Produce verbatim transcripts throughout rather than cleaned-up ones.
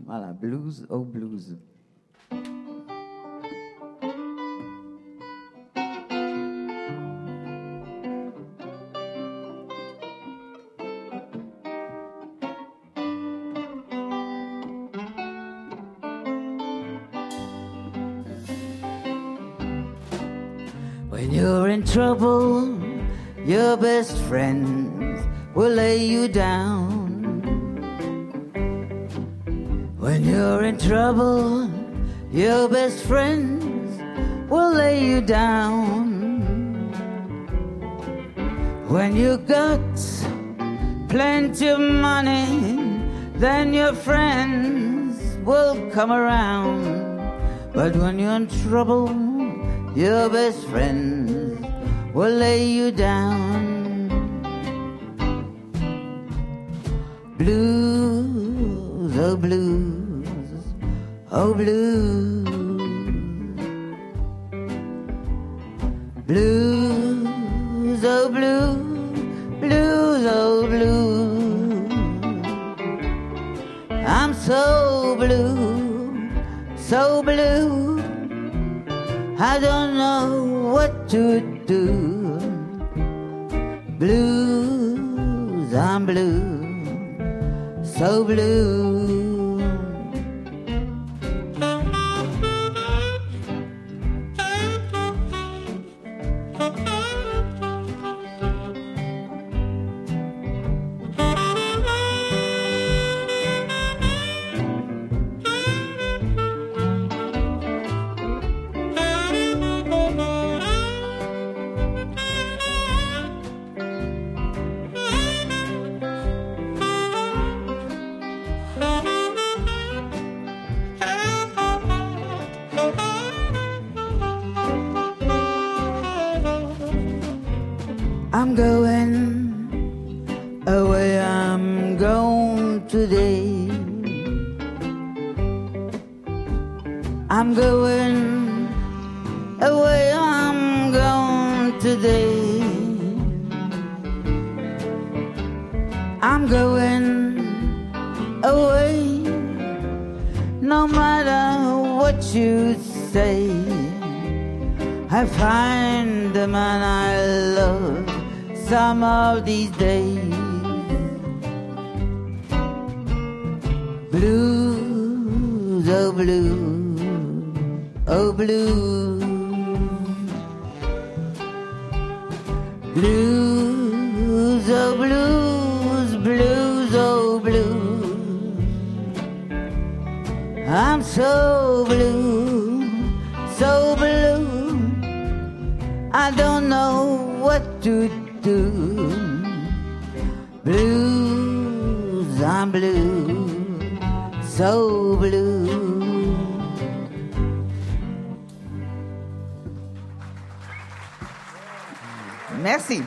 Voilà, blues, oh blues. When you're in trouble, your best friends will lay you down. When you're in trouble, your best friends will lay you down. When you got plenty of money, then your friends will come around. But when you're in trouble, your best friends will lay you down. Blues, oh blues, oh blues. Blues, oh blues, blues, oh blues. I'm so blue, so blue, I don't know what to do. Blues, I'm blue, so blue. I'm going away, I'm going today. I'm going away, I'm going today. I'm going away, no matter what you say. I find the man I love some of these days. Blues, oh blues, oh blues. Blues, oh blues, blues, oh blues. I'm so blue, so blue, I don't know what to do. Blues, I'm blue, so blue. Merci.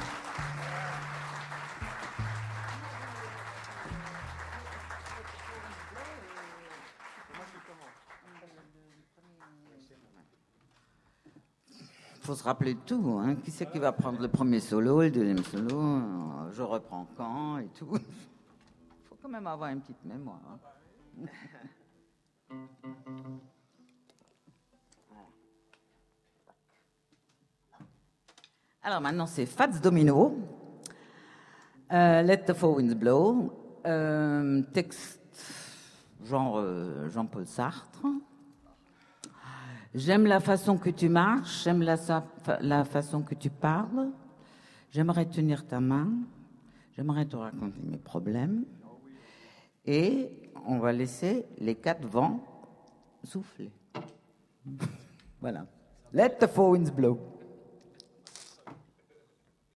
Il faut se rappeler de tout, hein. Qui c'est qui va prendre le premier solo, le deuxième solo, je reprends quand et tout. Il faut quand même avoir une petite mémoire. Hein. Alors maintenant c'est Fats Domino, euh, Let the Four Winds Blow, euh, texte genre euh, Jean-Paul Sartre. J'aime la façon que tu marches, j'aime la, la façon que tu parles. J'aimerais tenir ta main, j'aimerais te raconter mes problèmes. Et on va laisser les quatre vents souffler. Voilà. Let the four winds blow.